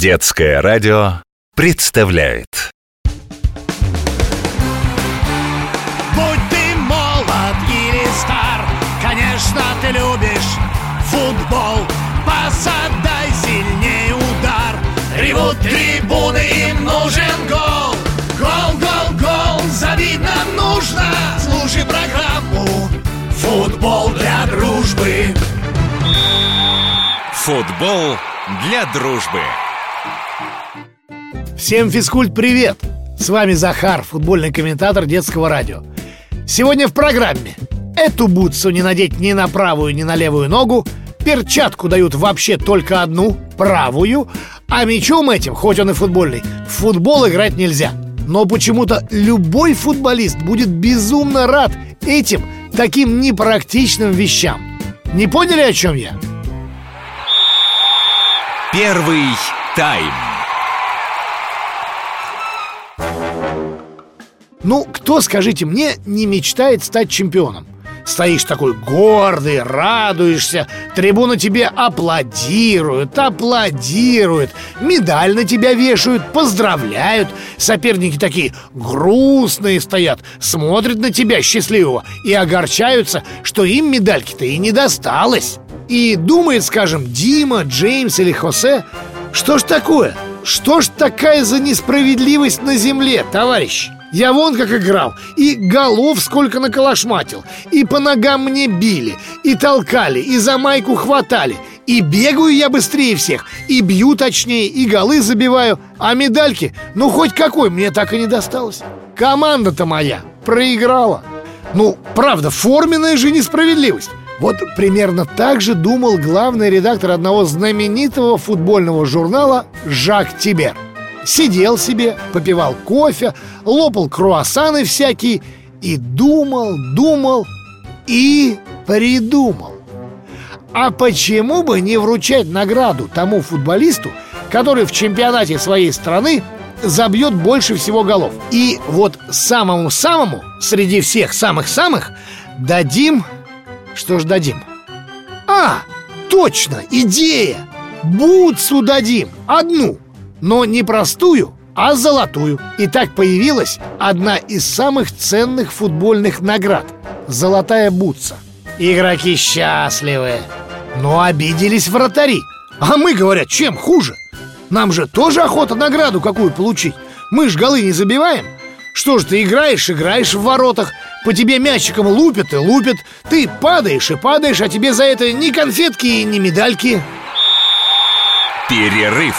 Детское радио представляет. Будь ты молод или стар, конечно, ты любишь футбол. Посадай сильнее удар, ревут трибуны, им нужен гол. Гол, гол, гол, забить нам нужно. Слушай программу «Футбол для дружбы». Футбол для дружбы. Всем физкульт-привет! С вами Захар, футбольный комментатор детского радио. Сегодня в программе: эту бутсу не надеть ни на правую, ни на левую ногу, перчатку дают вообще только одну, правую, а мячом этим, хоть он и футбольный, в футбол играть нельзя. Но почему-то любой футболист будет безумно рад этим таким непрактичным вещам. Не поняли, о чем я? Первый тайм. Ну, кто, скажите мне, не мечтает стать чемпионом? Стоишь такой гордый, радуешься, трибуна тебе аплодирует, медаль на тебя вешают, поздравляют. Соперники такие грустные стоят, смотрят на тебя счастливого и огорчаются, что им медальки-то и не досталось. И думает, скажем, Дима, Джеймс или Хосе: что ж такое? Что ж такая за несправедливость на земле, товарищи? Я вон как играл, и голов сколько наколошматил, и по ногам мне били, и толкали, и за майку хватали, и бегаю я быстрее всех, и бью точнее, и голы забиваю, а медальки, ну хоть какой, мне так и не досталось. Команда-то моя проиграла. Ну, правда, форменная же несправедливость. Вот примерно так же думал главный редактор одного знаменитого футбольного журнала Жак Тибер. Сидел себе, попивал кофе, лопал круассаны всякие и думал и придумал: а почему бы не вручать награду тому футболисту, который в чемпионате своей страны забьет больше всего голов? И вот самому-самому среди всех самых-самых дадим... Что ж дадим? Точно, идея! Бутсу дадим, одну, но не простую, а золотую. И так появилась одна из самых ценных футбольных наград — золотая бутса. Игроки счастливы, но обиделись вратари. А мы, говорят, чем хуже? Нам же тоже охота награду какую получить. Мы ж голы не забиваем. Что ж ты играешь в воротах, по тебе мячиком лупят и лупят, ты падаешь и падаешь, а тебе за это ни конфетки, ни медальки. Перерыв.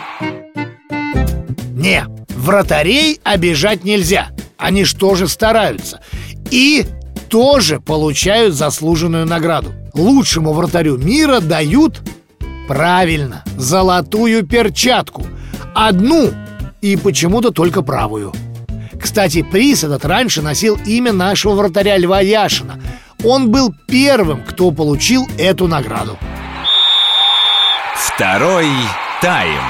Не, вратарей обижать нельзя. Они ж тоже стараются и тоже получают заслуженную награду. Лучшему вратарю мира дают, правильно, золотую перчатку. Одну и почему-то только правую. Кстати, приз этот раньше носил имя нашего вратаря Льва Яшина. Он был первым, кто получил эту награду. Второй тайм.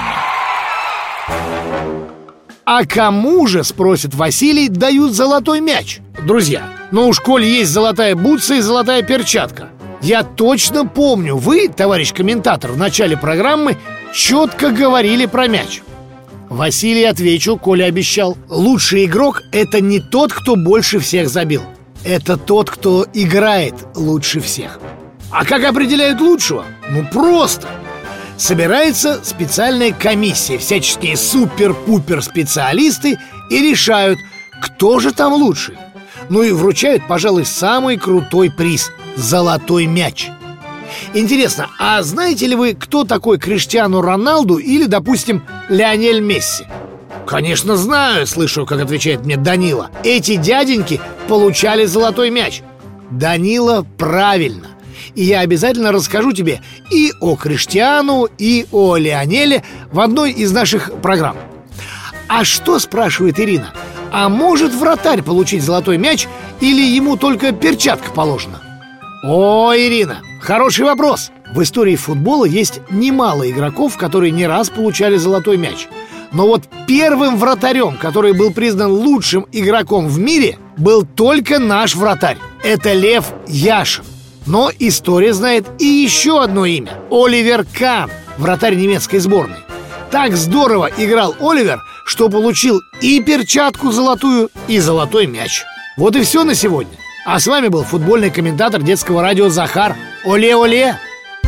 А кому же, спросит Василий, дают золотой мяч? Друзья, ну уж коль есть золотая бутса и золотая перчатка. Я точно помню, вы, товарищ комментатор, в начале программы четко говорили про мяч. Василий, отвечу, Коля обещал: лучший игрок — это не тот, кто больше всех забил. Это тот, кто играет лучше всех. А как определяют лучшего? Ну просто. Собирается специальная комиссия, всяческие супер-пупер специалисты, и решают, кто же там лучший. Ну и вручают, пожалуй, самый крутой приз — золотой мяч. Интересно, а знаете ли вы, кто такой Криштиану Роналду или, допустим, Лионель Месси? Конечно, знаю, слышу, как отвечает мне Данила. Эти дяденьки получали золотой мяч. Данила, правильно. И я обязательно расскажу тебе и о Криштиану, и о Лионеле в одной из наших программ. А что, спрашивает Ирина, а может вратарь получить золотой мяч или ему только перчатка положена? О, Ирина, хороший вопрос. В истории футбола есть немало игроков, которые не раз получали золотой мяч. Но вот первым вратарем, который был признан лучшим игроком в мире, был только наш вратарь. Это Лев Яшин. Но история знает и еще одно имя — Оливер Кан, вратарь немецкой сборной. Так здорово играл Оливер, что получил и перчатку золотую, и золотой мяч. Вот и все на сегодня. А с вами был футбольный комментатор детского радио Захар. Оле-оле!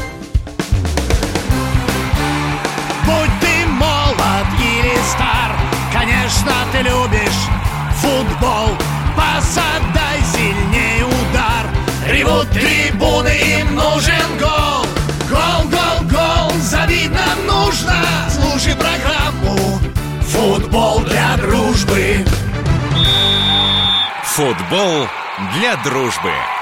Будь ты молод или стар, конечно, ты любишь футбол. Посадай сильней удар. Ревут трибуны, им нужен гол. Гол, гол, гол, забить нам нужно. Слушай программу «Футбол для дружбы». Футбол для дружбы.